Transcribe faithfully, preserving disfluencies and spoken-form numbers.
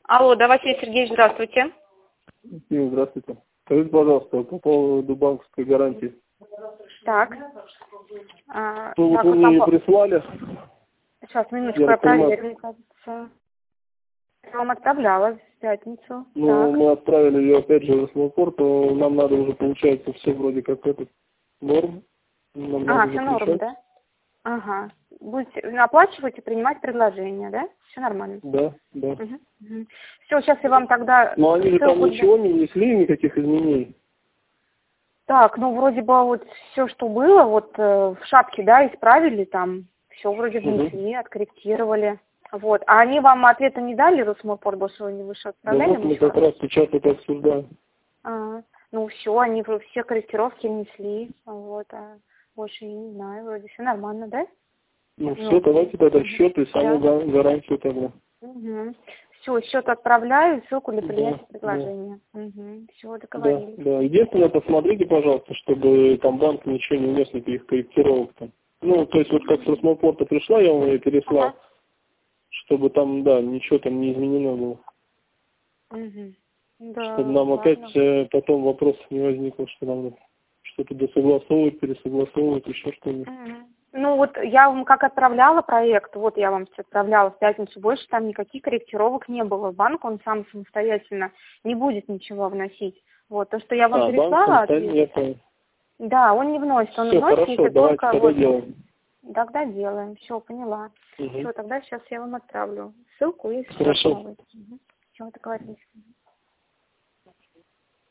Алло, да, Василий Сергеевич, здравствуйте. Ну, здравствуйте. Скажите, пожалуйста, по поводу банковской гарантии. Так. А, Ну, так, вот вы вот мне там ее по- прислали. Сейчас, минуточку, Я я так понимаю, проверю, кажется. Я вам отправляла в пятницу. ну, Так. мы отправили ее опять же в Росморпорт, но нам надо уже, получается, все вроде как этот норм. Нам Ага, надо все норм, заключать. да? Ага. Будете оплачивать и принимать предложение, да? Все нормально. Да, да. Угу. Все, сейчас я вам тогда Но они же там ссылку... для- ничего не внесли, никаких изменений. Так, ну вроде бы вот все, что было, вот э, в шапке, да, исправили там, все вроде Угу. внесли, откорректировали. Вот. А они вам ответа не дали, Росморпорт, больше вы не выше Да отправляли вот им мы еще как раз? раз сейчас это обсуждаем. А, ну все, они вро- все корректировки внесли, вот, а больше я не знаю, вроде все нормально, да? Ну Ну, все, давайте тогда мгм. счет и саму Да. га- гарантию тогда. Угу. Все, счет отправляю, ссылку для Да, принятия да. предложения. Угу. Все, Да, договорились. да. Единственное, посмотрите, пожалуйста, чтобы там банк ничего не внес, никаких корректировок там. Ну, то есть вот как с Росморпорта пришла, я вам ее Ага. переслал, чтобы там, да, ничего там не изменено было. Угу. Да, Чтобы нам опять ладно. э, потом вопросов не возникло, что нам что-то досогласовывать, пересогласовывать, еще что-нибудь. Мгм. Ну вот я вам как отправляла проект, вот я вам все отправляла в пятницу, больше там никаких корректировок не было. Банк, он сам самостоятельно не будет ничего вносить. Вот, то, что я вам А, банк переслала, самостоятельно, я ответ, понял. да, он не вносит, он Все, вносит, хорошо, если давайте только тогда вот, делаем. тогда делаем, все, поняла. Угу. Все, тогда сейчас я вам отправлю ссылку и счет Хорошо. новый. Угу. Все, договорились.